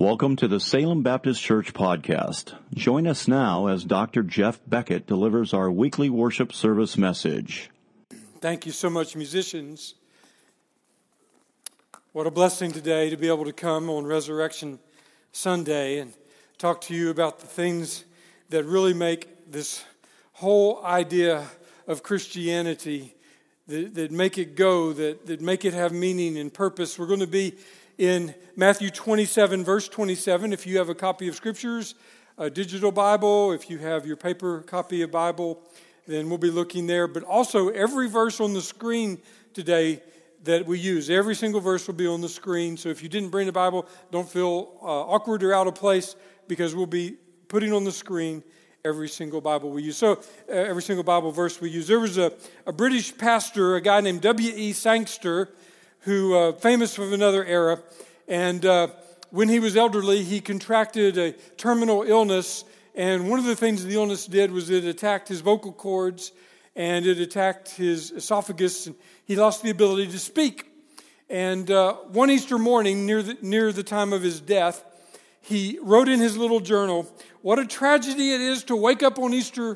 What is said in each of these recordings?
Welcome to the Salem Baptist Church podcast. Join us now as Dr. Jeff Beckett delivers our weekly worship service message. Thank you so much, musicians. What a blessing today to be able to come on Resurrection Sunday and talk to you about the things that really make this whole idea of Christianity, that make it go, that make it have meaning and purpose. We're going to be in Matthew 27, verse 27. If you have a copy of Scriptures, a digital Bible, if you have your paper copy of Bible, then we'll be looking there. But also, every verse on the screen today that we use, every single verse will be on the screen. So if you didn't bring a Bible, don't feel awkward or out of place, because we'll be putting on the screen every single Bible we use. So every single Bible verse we use. There was a British pastor, a guy named W.E. Sangster, who famous of another era, and when he was elderly, he contracted a terminal illness, and one of the things the illness did was it attacked his vocal cords, and it attacked his esophagus, and he lost the ability to speak. And one Easter morning, near the time of his death, he wrote in his little journal, "What a tragedy it is to wake up on Easter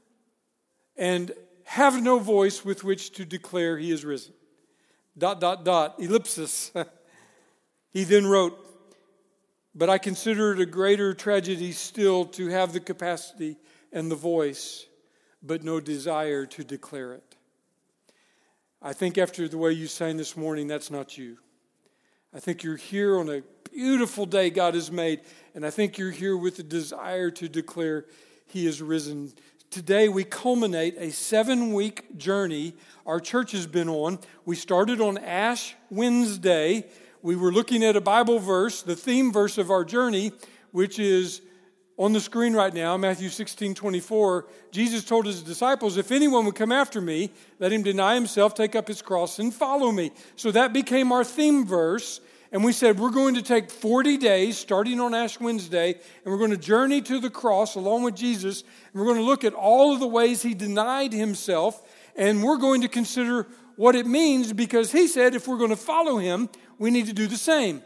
and have no voice with which to declare he is risen. ... ellipsis." He then wrote, "But I consider it a greater tragedy still to have the capacity and the voice, but no desire to declare it." I think after the way you sang this morning, that's not you. I think you're here on a beautiful day God has made, and I think you're here with the desire to declare He is risen. Today we culminate a 7-week journey our church has been on. We started on Ash Wednesday. We were looking at a Bible verse, the theme verse of our journey, which is on the screen right now, Matthew 16:24. Jesus told His disciples, "If anyone would come after me, let him deny himself, take up his cross, and follow me." So that became our theme verse. And we said we're going to take 40 days, starting on Ash Wednesday, and we're going to journey to the cross along with Jesus. And we're going to look at all of the ways He denied Himself. And we're going to consider what it means, because He said if we're going to follow Him, we need to do the same.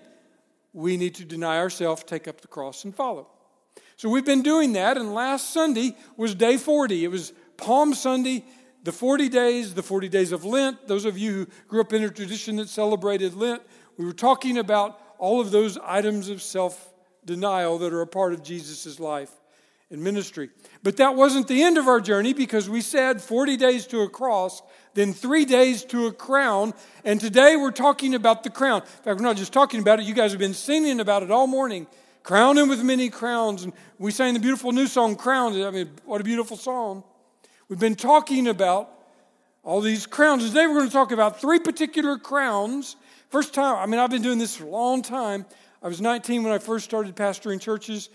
We need to deny ourselves, take up the cross, and follow. So we've been doing that, and last Sunday was day 40. It was Palm Sunday, the 40 days of Lent. Those of you who grew up in a tradition that celebrated Lent, we were talking about all of those items of self-denial that are a part of Jesus' life and ministry. But that wasn't the end of our journey, because we said 40 days to a cross, then 3 days to a crown, and today we're talking about the crown. In fact, we're not just talking about it. You guys have been singing about it all morning. Crown Him with many crowns. And we sang the beautiful new song, Crowned. I mean, what a beautiful song. We've been talking about all these crowns. Today we're going to talk about 3 particular crowns. First time, I've been doing this for a long time. I was 19 when I first started pastoring churches.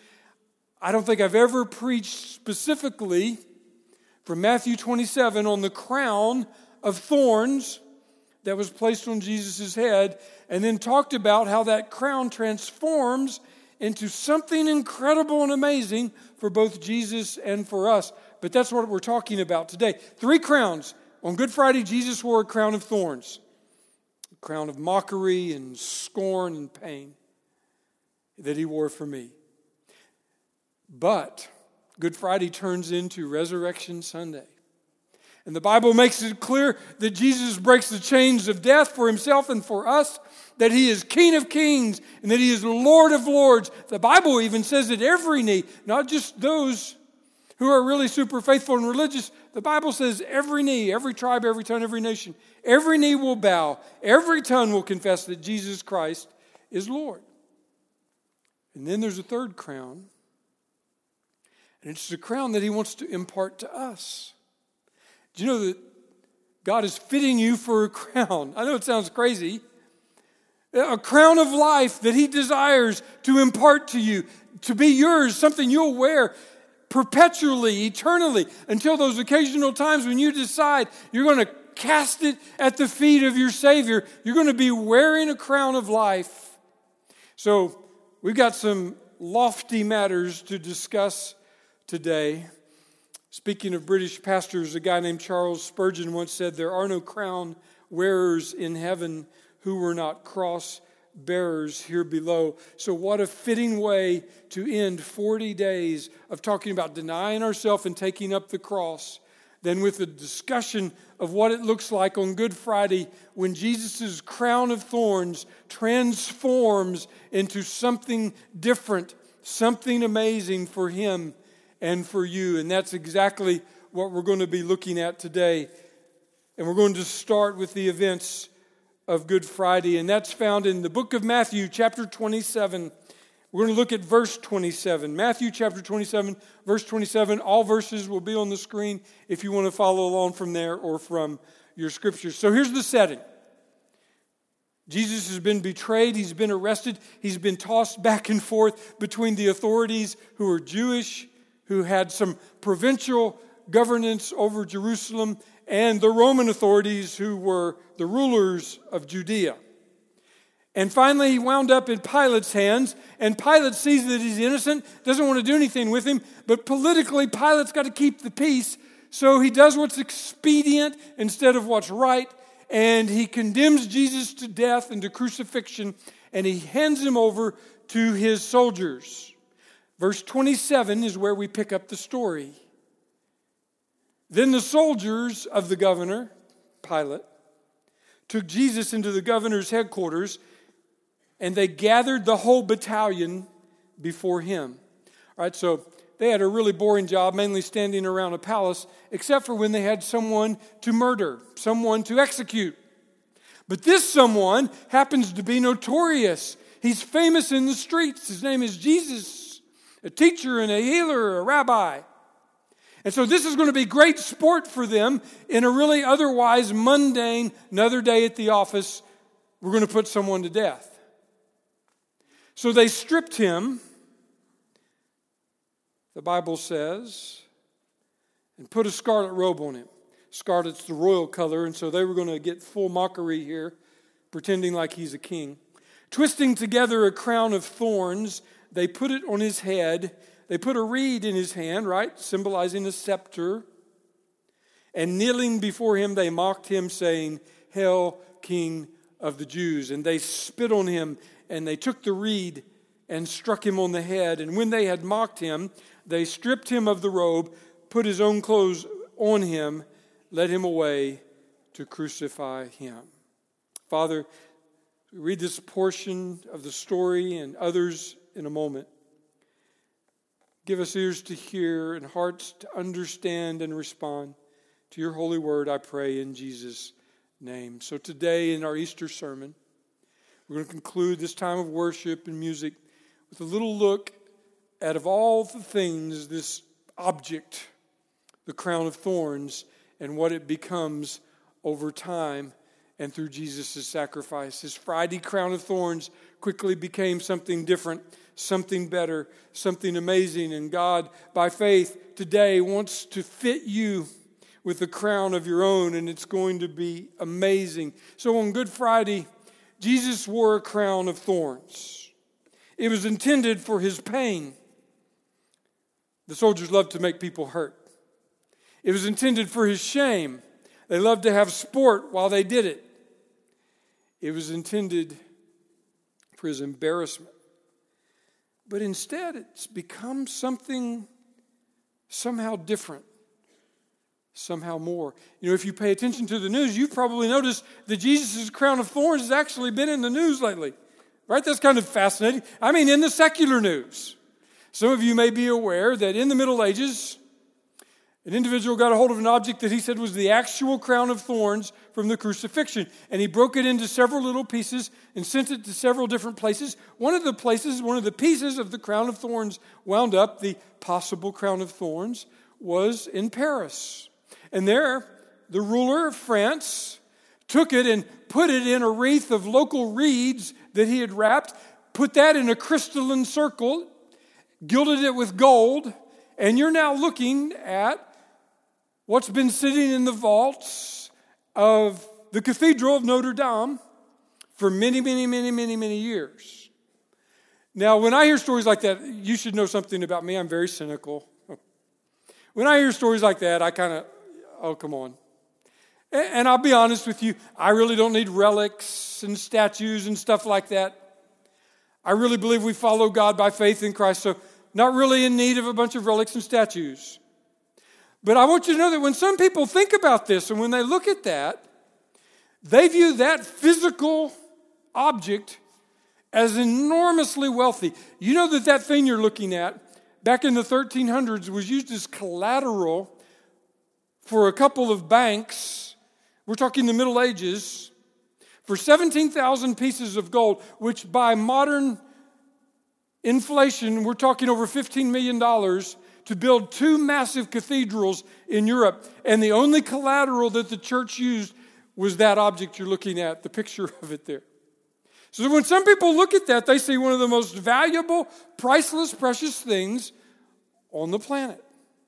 I don't think I've ever preached specifically from Matthew 27 on the crown of thorns that was placed on Jesus' head, and then talked about how that crown transforms into something incredible and amazing for both Jesus and for us. But that's what we're talking about today. 3 crowns. On Good Friday, Jesus wore a crown of thorns. A crown of mockery and scorn and pain that He wore for me. But Good Friday turns into Resurrection Sunday. And the Bible makes it clear that Jesus breaks the chains of death for Himself and for us, that He is King of kings and that He is Lord of lords. The Bible even says that every knee, not just those who are really super faithful and religious, the Bible says every knee, every tribe, every tongue, every nation, every knee will bow, every tongue will confess that Jesus Christ is Lord. And then there's a third crown, and it's the crown that He wants to impart to us. Do you know that God is fitting you for a crown? I know it sounds crazy. A crown of life that He desires to impart to you, to be yours, something you'll wear perpetually, eternally, until those occasional times when you decide you're going to cast it at the feet of your Savior. You're going to be wearing a crown of life. So we've got some lofty matters to discuss today. Speaking of British pastors, a guy named Charles Spurgeon once said, "There are no crown wearers in heaven who were not cross bearers here below. So what a fitting way to end 40 days of talking about denying ourselves and taking up the cross, than with a discussion of what it looks like on Good Friday when Jesus' crown of thorns transforms into something different, something amazing for him and for you. And that's exactly what we're going to be looking at today. And we're going to start with the events of Good Friday, and that's found in the book of Matthew, chapter 27. We're going to look at verse 27. Matthew chapter 27, verse 27. All verses will be on the screen if you want to follow along from there or from your scriptures. So here's the setting. Jesus has been betrayed. He's been arrested. He's been tossed back and forth between the authorities who are Jewish, who had some provincial governance over Jerusalem, and the Roman authorities who were the rulers of Judea. And finally, he wound up in Pilate's hands, and Pilate sees that he's innocent, doesn't want to do anything with him, but politically, Pilate's got to keep the peace, so he does what's expedient instead of what's right, and he condemns Jesus to death and to crucifixion, and he hands him over to his soldiers. Verse 27 is where we pick up the story. Then the soldiers of the governor, Pilate, took Jesus into the governor's headquarters, and they gathered the whole battalion before him. All right, so they had a really boring job, mainly standing around a palace, except for when they had someone to murder, someone to execute. But this someone happens to be notorious. He's famous in the streets. His name is Jesus, a teacher and a healer, a rabbi. And so this is going to be great sport for them in a really otherwise mundane, another day at the office, we're going to put someone to death. So they stripped him, the Bible says, and put a scarlet robe on him. Scarlet's the royal color, and so they were going to get full mockery here, pretending like he's a king. Twisting together a crown of thorns, they put it on his head. They put a reed in his hand, right, symbolizing a scepter. And kneeling before him, they mocked him, saying, "Hail, King of the Jews." And they spit on him, and they took the reed and struck him on the head. And when they had mocked him, they stripped him of the robe, put his own clothes on him, led him away to crucify him. Father, we read this portion of the story and others in a moment. Give us ears to hear and hearts to understand and respond to your holy word, I pray in Jesus' name. So today in our Easter sermon, we're going to conclude this time of worship and music with a little look at, of all the things, this object, the crown of thorns, and what it becomes over time and through Jesus' sacrifice. His Friday crown of thorns quickly became something different, something better, something amazing. And God, by faith, today wants to fit you with a crown of your own, and it's going to be amazing. So on Good Friday, Jesus wore a crown of thorns. It was intended for his pain. The soldiers loved to make people hurt. It was intended for his shame. They loved to have sport while they did it. It was intended for his embarrassment. But instead, it's become something somehow different, somehow more. You know, if you pay attention to the news, you've probably noticed that Jesus' crown of thorns has actually been in the news lately. Right? That's kind of fascinating. I mean, in the secular news. Some of you may be aware that in the Middle Ages, an individual got a hold of an object that he said was the actual crown of thorns from the crucifixion. And he broke it into several little pieces and sent it to several different places. One of the pieces of the crown of thorns wound up, the possible crown of thorns, was in Paris. And there, the ruler of France took it and put it in a wreath of local reeds that he had wrapped, put that in a crystalline circle, gilded it with gold, and you're now looking at what's been sitting in the vaults of the Cathedral of Notre Dame for many, many, many, many, many years. Now, when I hear stories like that, you should know something about me. I'm very cynical. When I hear stories like that, I kind of, oh, come on. And I'll be honest with you, I really don't need relics and statues and stuff like that. I really believe we follow God by faith in Christ, so not really in need of a bunch of relics and statues. But I want you to know that when some people think about this and when they look at that, they view that physical object as enormously wealthy. You know that thing you're looking at back in the 1300s was used as collateral for a couple of banks. We're talking the Middle Ages, for 17,000 pieces of gold, which by modern inflation, we're talking over $15 million to build 2 massive cathedrals in Europe. And the only collateral that the church used was that object you're looking at, the picture of it there. So when some people look at that, they see one of the most valuable, priceless, precious things on the planet.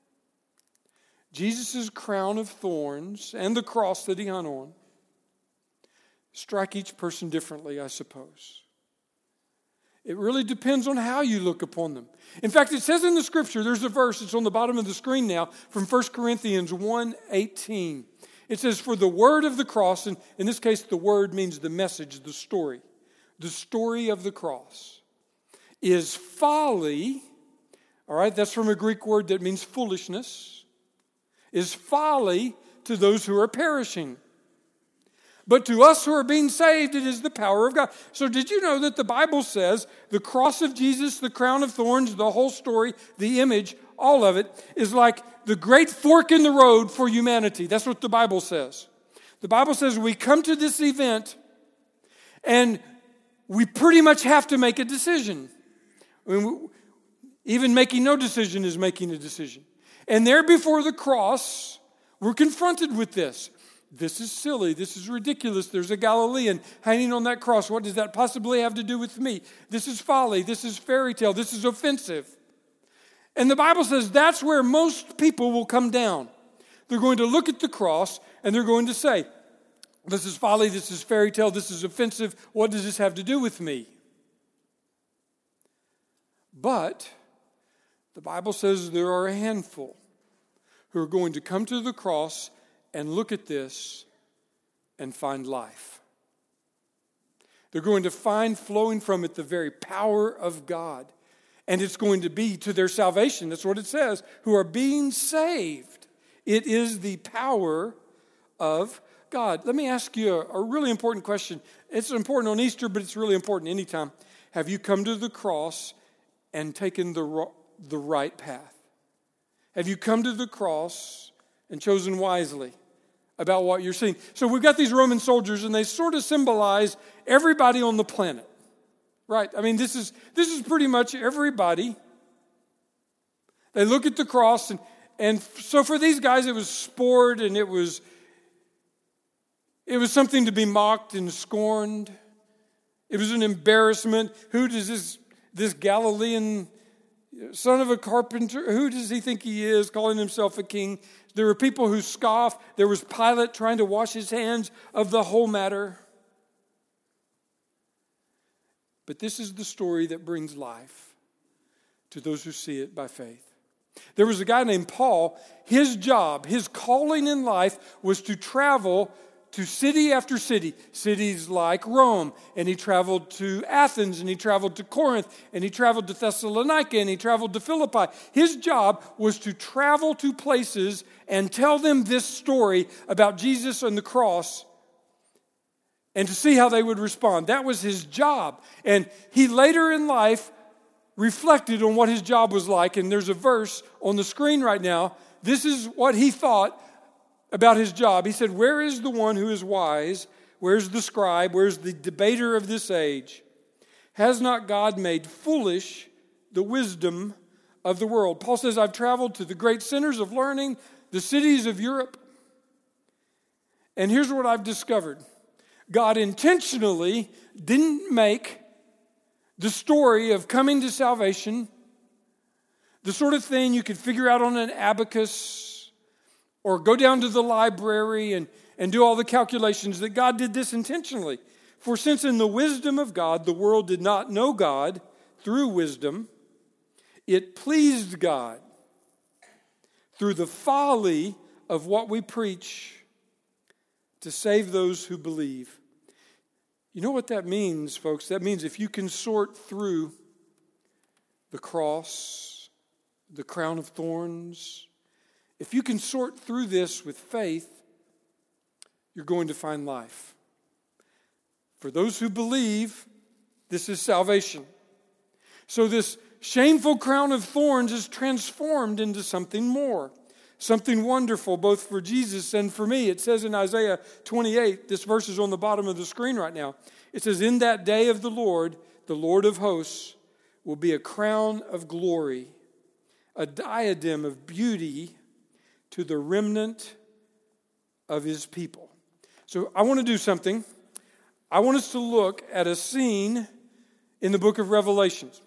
Jesus' crown of thorns and the cross that he hung on strike each person differently, I suppose. It really depends on how you look upon them. In fact, it says in the scripture, there's a verse, it's on the bottom of the screen now, from 1 Corinthians 1:18. It says, for the word of the cross, and in this case the word means the message, the story of the cross, is folly. All right, that's from a Greek word that means foolishness. Is folly to those who are perishing. But to us who are being saved, it is the power of God. So did you know that the Bible says the cross of Jesus, the crown of thorns, the whole story, the image, all of it is like the great fork in the road for humanity. That's what the Bible says. The Bible says we come to this event and we pretty much have to make a decision. I mean, even making no decision is making a decision. And there before the cross, we're confronted with this. This is silly. This is ridiculous. There's a Galilean hanging on that cross. What does that possibly have to do with me? This is folly. This is fairy tale. This is offensive. And the Bible says that's where most people will come down. They're going to look at the cross and they're going to say, this is folly. This is fairy tale. This is offensive. What does this have to do with me? But the Bible says there are a handful who are going to come to the cross and look at this and find life. They're going to find flowing from it the very power of God. And it's going to be to their salvation. That's what it says. Who are being saved. It is the power of God. Let me ask you a really important question. It's important on Easter, but it's really important anytime. Have you come to the cross and taken the right path? Have you come to the cross and chosen wisely about what you're seeing? So we've got these Roman soldiers, and they sort of symbolize everybody on the planet, right? I mean, this is pretty much everybody. They look at the cross, and so for these guys, it was sport, and it was something to be mocked and scorned. It was an embarrassment. Who does this Galilean son of a carpenter, who does he think he is, calling himself a king? There were people who scoffed. There was Pilate trying to wash his hands of the whole matter. But this is the story that brings life to those who see it by faith. There was a guy named Paul. His job, his calling in life was to travel to city after city, cities like Rome, and he traveled to Athens, and he traveled to Corinth, and he traveled to Thessalonica, and he traveled to Philippi. His job was to travel to places and tell them this story about Jesus and the cross and to see how they would respond. That was his job. And he later in life reflected on what his job was like, and there's a verse on the screen right now. This is what he thought about his job. He said, where is the one who is wise? Where's the scribe? Where's the debater of this age? Has not God made foolish the wisdom of the world? Paul says, I've traveled to the great centers of learning, the cities of Europe. And here's what I've discovered. God intentionally didn't make the story of coming to salvation the sort of thing you could figure out on an abacus or go down to the library and do all the calculations. That God did this intentionally. For since in the wisdom of God, the world did not know God through wisdom, it pleased God through the folly of what we preach to save those who believe. You know what that means, folks? That means if you can sort through the cross, the crown of thorns, if you can sort through this with faith, you're going to find life. For those who believe, this is salvation. So this shameful crown of thorns is transformed into something more, something wonderful, both for Jesus and for me. It says in Isaiah 28, this verse is on the bottom of the screen right now. It says, "In that day of the Lord of hosts, will be a crown of glory, a diadem of beauty to the remnant of his people." So I want to do something. I want us to look at a scene in the book of Revelations.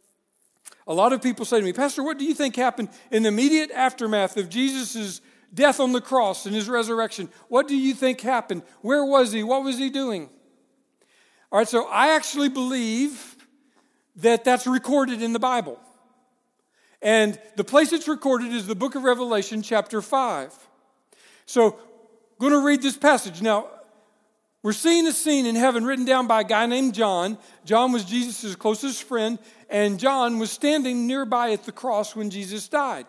A lot of people say to me, "Pastor, what do you think happened in the immediate aftermath of Jesus' death on the cross and his resurrection? What do you think happened? Where was he? What was he doing?" All right, so I actually believe that that's recorded in the Bible. And the place it's recorded is the book of Revelation, chapter 5. So I'm going to read this passage. Now, we're seeing a scene in heaven written down by a guy named John. John was Jesus' closest friend, and John was standing nearby at the cross when Jesus died.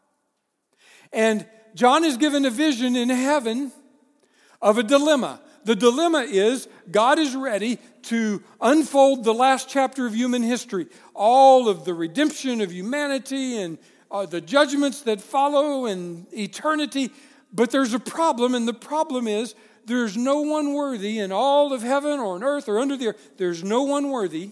And John is given a vision in heaven of a dilemma. The dilemma is God is ready to unfold the last chapter of human history, all of the redemption of humanity and the judgments that follow and eternity. But there's a problem, and the problem is there's no one worthy in all of heaven or on earth or under the earth. There's no one worthy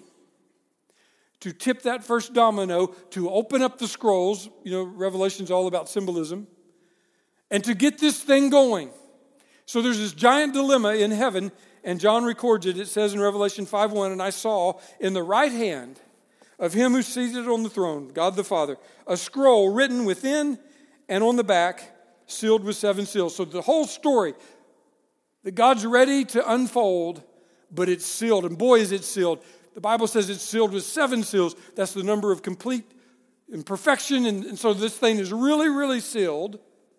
to tip that first domino, to open up the scrolls. You know, Revelation's all about symbolism. And to get this thing going. So there's this giant dilemma in heaven, and John records it. It says in Revelation 5:1, "And I saw in the right hand of him who's seated on the throne, God the Father, a scroll written within and on the back, sealed with 7 seals." So the whole story that God's ready to unfold, but it's sealed. And boy, is it sealed. The Bible says it's sealed with 7 seals. That's the number of complete and perfection. And so this thing is really, really sealed.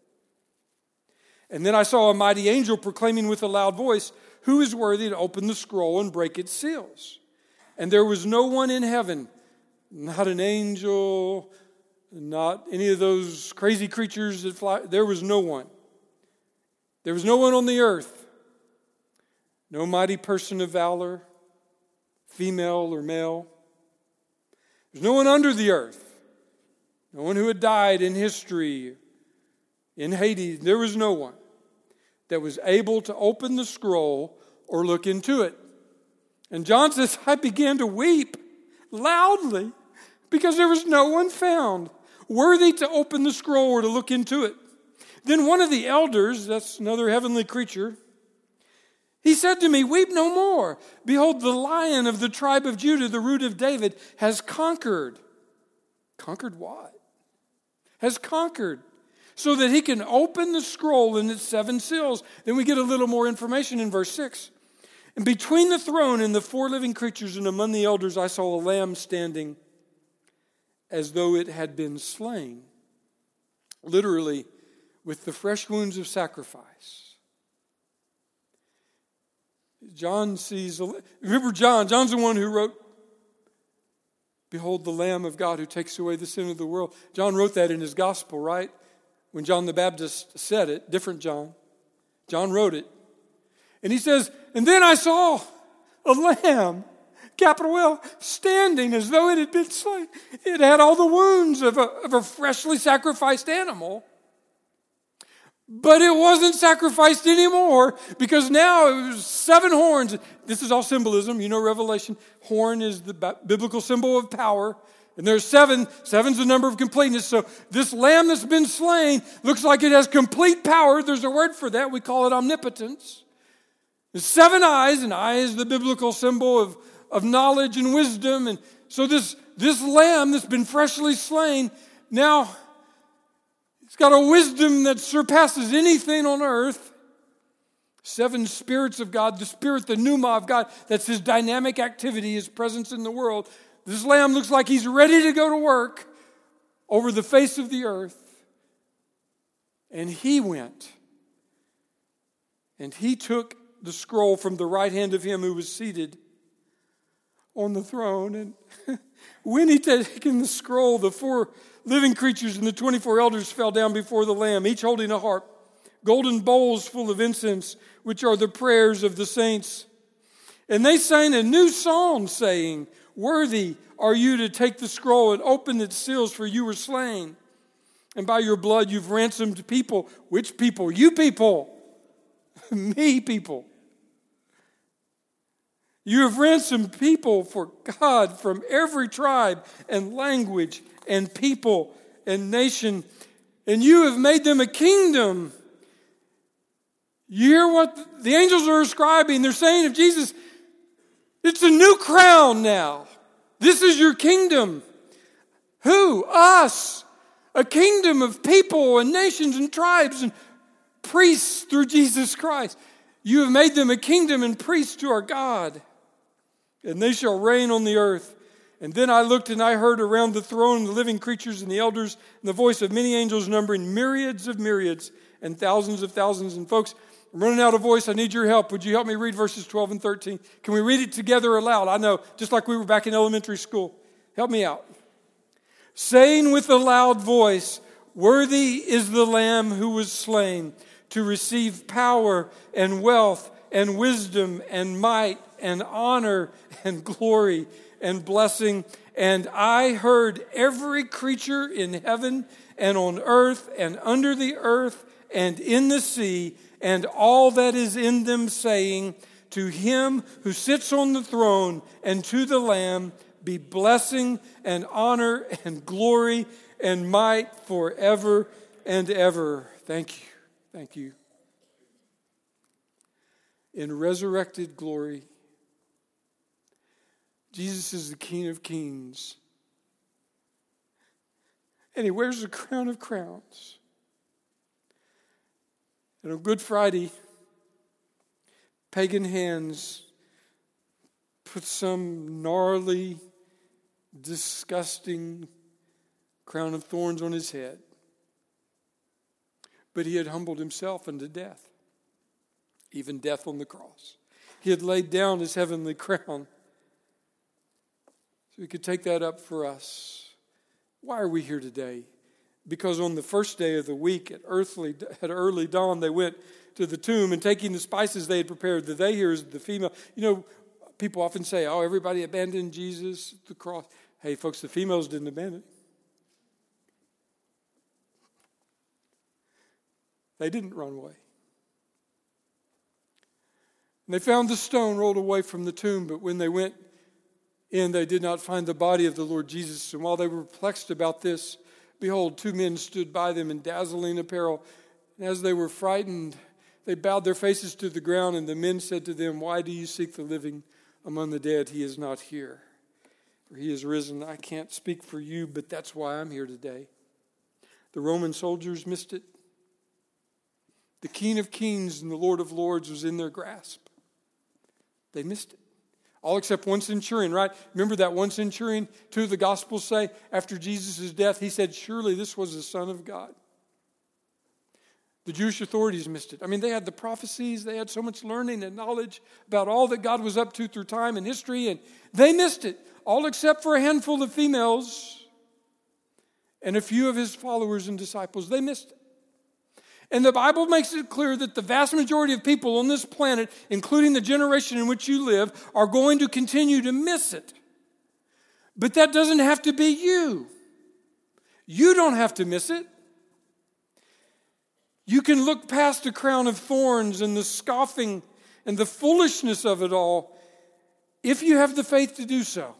And then I saw a mighty angel proclaiming with a loud voice, "Who is worthy to open the scroll and break its seals?" And there was no one in heaven, not an angel, not any of those crazy creatures that fly. There was no one. There was no one on the earth. No mighty person of valor, female or male. There's no one under the earth. No one who had died in history, in Hades. There was no one that was able to open the scroll or look into it. And John says, "I began to weep loudly because there was no one found worthy to open the scroll or to look into it." Then one of the elders, that's another heavenly creature, he said to me, "Weep no more. Behold, the Lion of the tribe of Judah, the Root of David, has conquered." Conquered what? Has conquered. So that he can open the scroll and its 7 seals. Then we get a little more information in verse 6. "And between the throne and the 4 living creatures and among the elders, I saw a lamb standing as though it had been slain." Literally, with the fresh wounds of sacrifice. John sees, remember John's the one who wrote, "Behold the Lamb of God who takes away the sin of the world." John wrote that in his gospel, right? When John the Baptist said it, different John. John wrote it. And he says, "And then I saw a lamb," capital L, "standing as though it had been slain." It had all the wounds of a freshly sacrificed animal. But it wasn't sacrificed anymore because now it was 7 horns. This is all symbolism. You know Revelation. Horn is the biblical symbol of power. And there's 7. 7's the number of completeness. So this lamb that's been slain looks like it has complete power. There's a word for that. We call it omnipotence. There's 7 eyes, and eye is the biblical symbol of knowledge and wisdom. And so this lamb that's been freshly slain, now it's got a wisdom that surpasses anything on earth. 7 spirits of God, the spirit, the pneuma of God, that's his dynamic activity, his presence in the world. This lamb looks like he's ready to go to work over the face of the earth. And he went and he took the scroll from the right hand of him who was seated on the throne. And when he'd taken the scroll, the 4 living creatures and the 24 elders fell down before the Lamb, each holding a harp, golden bowls full of incense, which are the prayers of the saints. And they sang a new song, saying, "Worthy are you to take the scroll and open its seals, for you were slain. And by your blood you've ransomed people." Which people? You people. Me people. "You have ransomed people for God from every tribe and language and people and nation. And you have made them a kingdom." You hear what the angels are ascribing? They're saying of Jesus, it's a new crown now. This is your kingdom. Who? Us. A kingdom of people and nations and tribes and priests through Jesus Christ. You have made them a kingdom and priests to our God. And they shall reign on the earth. And then I looked and I heard around the throne the living creatures and the elders and the voice of many angels numbering myriads of myriads and thousands of thousands. And folks, I'm running out of voice. I need your help. Would you help me read verses 12 and 13? Can we read it together aloud? I know, just like we were back in elementary school. Help me out. "Saying with a loud voice, worthy is the Lamb who was slain to receive power and wealth and wisdom and might and honor and glory and blessing. And I heard every creature in heaven and on earth and under the earth and in the sea and all that is in them saying, to him who sits on the throne and to the Lamb be blessing and honor and glory and might forever and ever." Thank you. Thank you. In resurrected glory, Jesus is the King of Kings. And he wears the crown of crowns. And on Good Friday, pagan hands put some gnarly, disgusting crown of thorns on his head. But he had humbled himself unto death, even death on the cross. He had laid down his heavenly crown so he could take that up for us. Why are we here today? Because on the first day of the week at early dawn, they went to the tomb and taking the spices they had prepared. The they here is the female. You know, people often say, "Oh, everybody abandoned Jesus at the cross." Hey, folks, the females didn't abandon him. They didn't run away. And they found the stone rolled away from the tomb, but when they went in, they did not find the body of the Lord Jesus. And while they were perplexed about this, behold, 2 men stood by them in dazzling apparel. And as they were frightened, they bowed their faces to the ground, and the men said to them, "Why do you seek the living among the dead? He is not here, for he is risen." I can't speak for you, but that's why I'm here today. The Roman soldiers missed it. The King of Kings and the Lord of Lords was in their grasp. They missed it. All except one centurion, right? Remember that one centurion? 2 of the Gospels say, after Jesus' death, he said, "Surely this was the Son of God." The Jewish authorities missed it. I mean, they had the prophecies. They had so much learning and knowledge about all that God was up to through time and history, and they missed it. All except for a handful of females and a few of his followers and disciples. They missed it. And the Bible makes it clear that the vast majority of people on this planet, including the generation in which you live, are going to continue to miss it. But that doesn't have to be you. You don't have to miss it. You can look past the crown of thorns and the scoffing and the foolishness of it all if you have the faith to do so.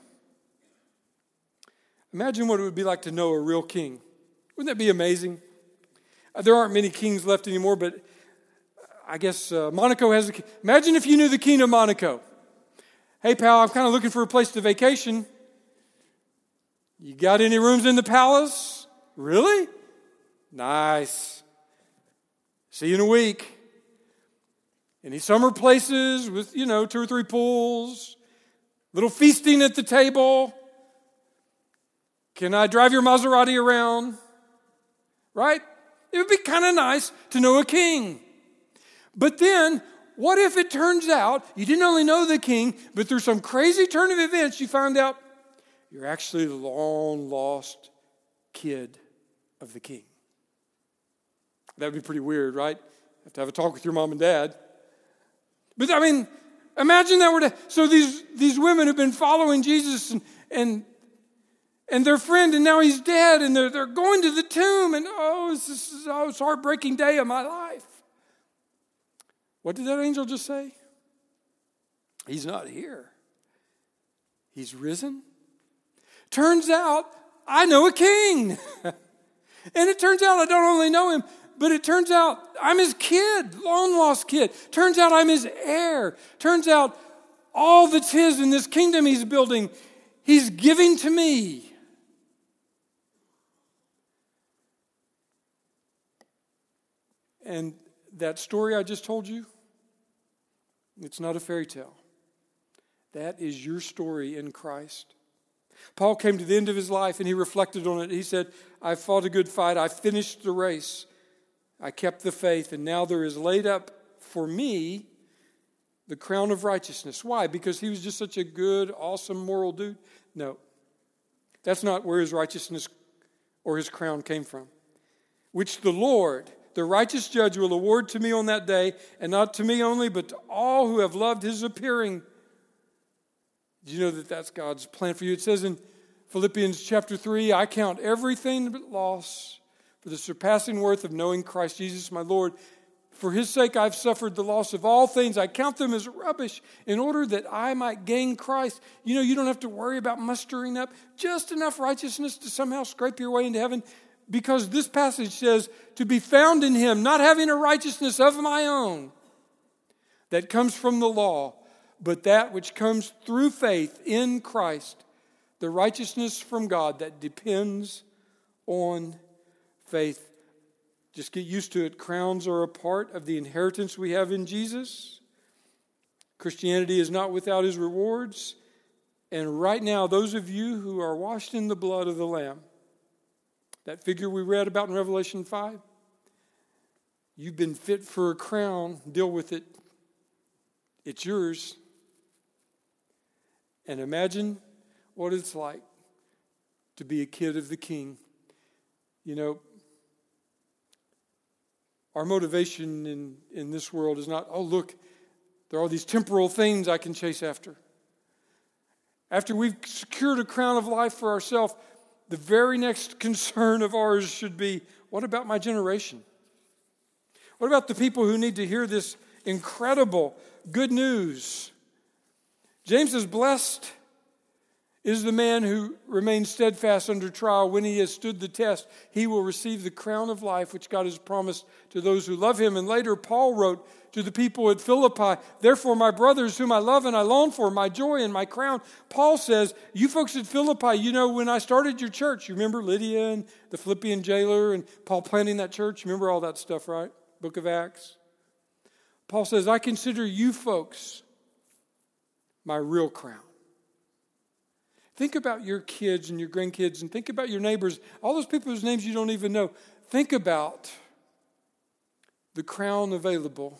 Imagine what it would be like to know a real king. Wouldn't that be amazing? There aren't many kings left anymore, but I guess Monaco has a king. Imagine if you knew the king of Monaco. "Hey, pal, I'm kind of looking for a place to vacation. You got any rooms in the palace?" "Really? Nice. See you in a week. Any summer places with, 2 or 3 pools? Little feasting at the table? Can I drive your Maserati around?" Right? It would be kind of nice to know a king. But then, what if it turns out you didn't only know the king, but through some crazy turn of events, you found out you're actually the long-lost kid of the king? That would be pretty weird, right? You have to have a talk with your mom and dad. But I mean, imagine that were to... So these women have been following Jesus and their friend, and now he's dead, and they're going to the tomb, and it's a heartbreaking day of my life. What did that angel just say? He's not here. He's risen. Turns out I know a king. And it turns out I don't only know him, but it turns out I'm his kid, long-lost kid. Turns out I'm his heir. Turns out all that's his in this kingdom he's building, he's giving to me. And that story I just told you, it's not a fairy tale. That is your story in Christ. Paul came to the end of his life and he reflected on it. He said, I fought a good fight. I finished the race. I kept the faith. And now there is laid up for me the crown of righteousness. Why? Because he was just such a good, awesome, moral dude? No. That's not where his righteousness or his crown came from. Which the Lord, the righteous judge, will award to me on that day, and not to me only, but to all who have loved his appearing. Do you know that that's God's plan for you? It says in Philippians chapter 3, I count everything but loss for the surpassing worth of knowing Christ Jesus my Lord. For his sake I've suffered the loss of all things. I count them as rubbish in order that I might gain Christ. You know, you don't have to worry about mustering up just enough righteousness to somehow scrape your way into heaven, because this passage says to be found in him, not having a righteousness of my own that comes from the law, but that which comes through faith in Christ, the righteousness from God that depends on faith. Just get used to it. Crowns are a part of the inheritance we have in Jesus. Christianity is not without his rewards. And right now, those of you who are washed in the blood of the Lamb, that figure we read about in Revelation 5, you've been fit for a crown. Deal with it. It's yours. And imagine what it's like to be a kid of the King. You know, our motivation in this world is not, oh, look, there are all these temporal things I can chase after. After we've secured a crown of life for ourselves, the very next concern of ours should be, what about my generation? What about the people who need to hear this incredible good news? James says, blessed is the man who remains steadfast under trial. When he has stood the test, he will receive the crown of life which God has promised to those who love him. And later, Paul wrote to the people at Philippi, therefore, my brothers whom I love and I long for, my joy and my crown. Paul says, you folks at Philippi, you know, when I started your church, you remember Lydia and the Philippian jailer and Paul planting that church? You remember all that stuff, right? Book of Acts. Paul says, I consider you folks my real crown. Think about your kids and your grandkids, and think about your neighbors, all those people whose names you don't even know. Think about the crown available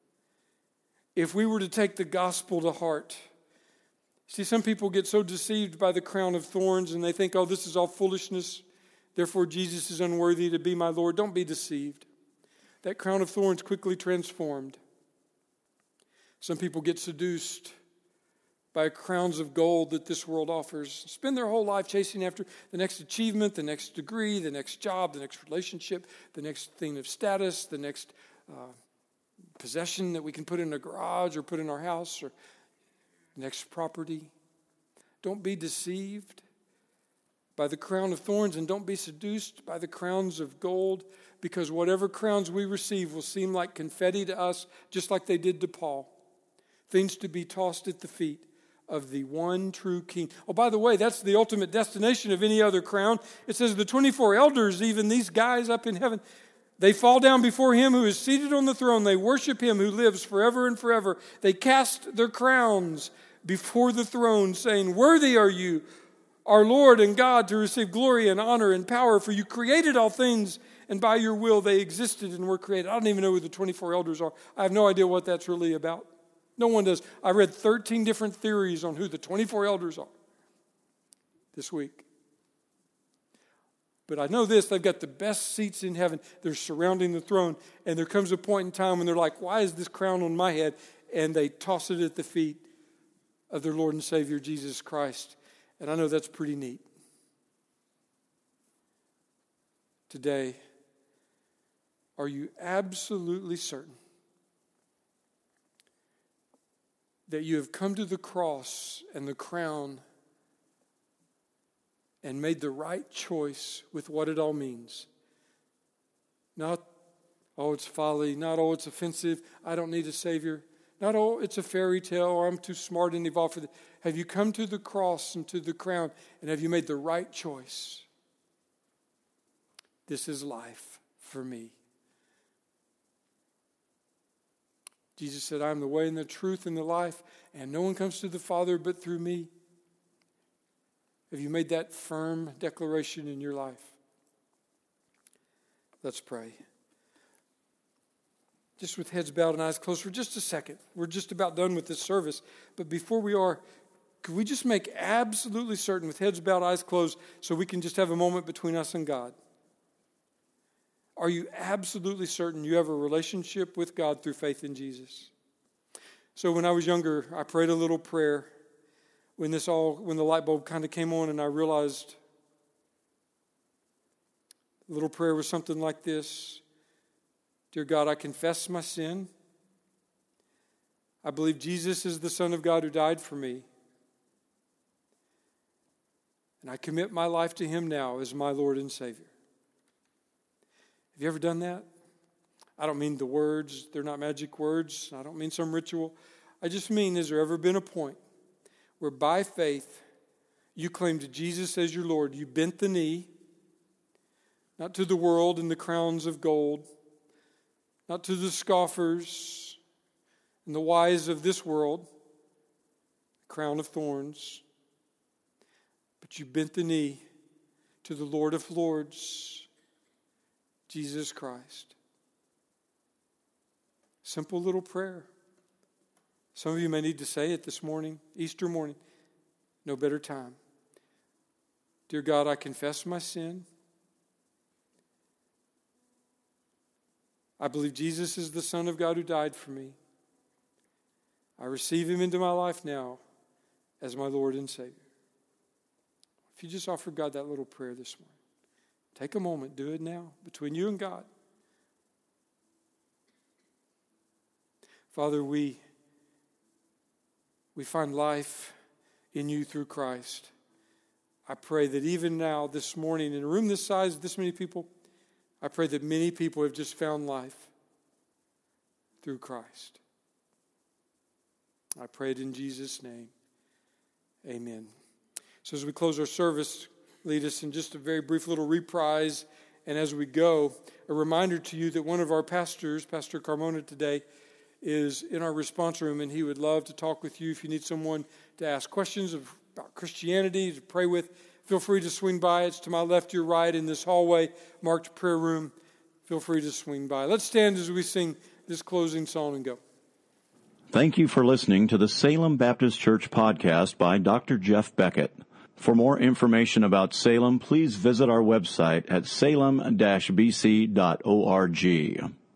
if we were to take the gospel to heart. See, some people get so deceived by the crown of thorns, and they think, oh, this is all foolishness, therefore Jesus is unworthy to be my Lord. Don't be deceived. That crown of thorns quickly transformed. Some people get seduced by crowns of gold that this world offers. Spend their whole life chasing after the next achievement, the next degree, the next job, the next relationship, the next thing of status, the next possession that we can put in a garage or put in our house, or next property. Don't be deceived by the crown of thorns, and don't be seduced by the crowns of gold, because whatever crowns we receive will seem like confetti to us, just like they did to Paul. Things to be tossed at the feet of the one true King. Oh, by the way, that's the ultimate destination of any other crown. It says the 24 elders, even these guys up in heaven, they fall down before him who is seated on the throne. They worship him who lives forever and forever. They cast their crowns before the throne, saying, worthy are you, our Lord and God, to receive glory and honor and power, for you created all things, and by your will they existed and were created. I don't even know who the 24 elders are. I have no idea what that's really about. No one does. I read 13 different theories on who the 24 elders are this week. But I know this, they've got the best seats in heaven. They're surrounding the throne. And there comes a point in time when they're like, why is this crown on my head? And they toss it at the feet of their Lord and Savior, Jesus Christ. And I know that's pretty neat. Today, are you absolutely certain that you have come to the cross and the crown and made the right choice with what it all means? Not, oh, it's folly. Not, oh, it's offensive. I don't need a Savior. Not, oh, it's a fairy tale, or I'm too smart and evolved for that. Have you come to the cross and to the crown, and have you made the right choice? This is life for me. Jesus said, I am the way and the truth and the life, and no one comes to the Father but through me. Have you made that firm declaration in your life? Let's pray. Just with heads bowed and eyes closed for just a second. We're just about done with this service. But before we are, could we just make absolutely certain with heads bowed, eyes closed, so we can just have a moment between us and God? Are you absolutely certain you have a relationship with God through faith in Jesus? So when I was younger, I prayed a little prayer when the light bulb kind of came on, and I realized the little prayer was something like this. Dear God, I confess my sin. I believe Jesus is the Son of God who died for me. And I commit my life to Him now as my Lord and Savior. Have you ever done that? I don't mean the words. They're not magic words. I don't mean some ritual. I just mean, has there ever been a point where by faith you claimed Jesus as your Lord? You bent the knee, not to the world and the crowns of gold, not to the scoffers and the wise of this world, the crown of thorns, but you bent the knee to the Lord of Lords, Jesus Christ. Simple little prayer. Some of you may need to say it this morning, Easter morning. No better time. Dear God, I confess my sin. I believe Jesus is the Son of God who died for me. I receive Him into my life now as my Lord and Savior. If you just offer God that little prayer this morning, take a moment, do it now, between you and God. Father, we find life in you through Christ. I pray that even now, this morning, in a room this size, this many people, I pray that many people have just found life through Christ. I pray it in Jesus' name. Amen. So as we close our service, lead us in just a very brief little reprise. And as we go, a reminder to you that one of our pastors, Pastor Carmona today, is in our response room, and he would love to talk with you. If you need someone to ask questions about Christianity, to pray with, feel free to swing by. It's to my left, your right, in this hallway marked prayer room. Feel free to swing by. Let's stand as we sing this closing song and go. Thank you for listening to the Salem Baptist Church podcast by Dr. Jeff Beckett. For more information about Salem, please visit our website at salem-bc.org.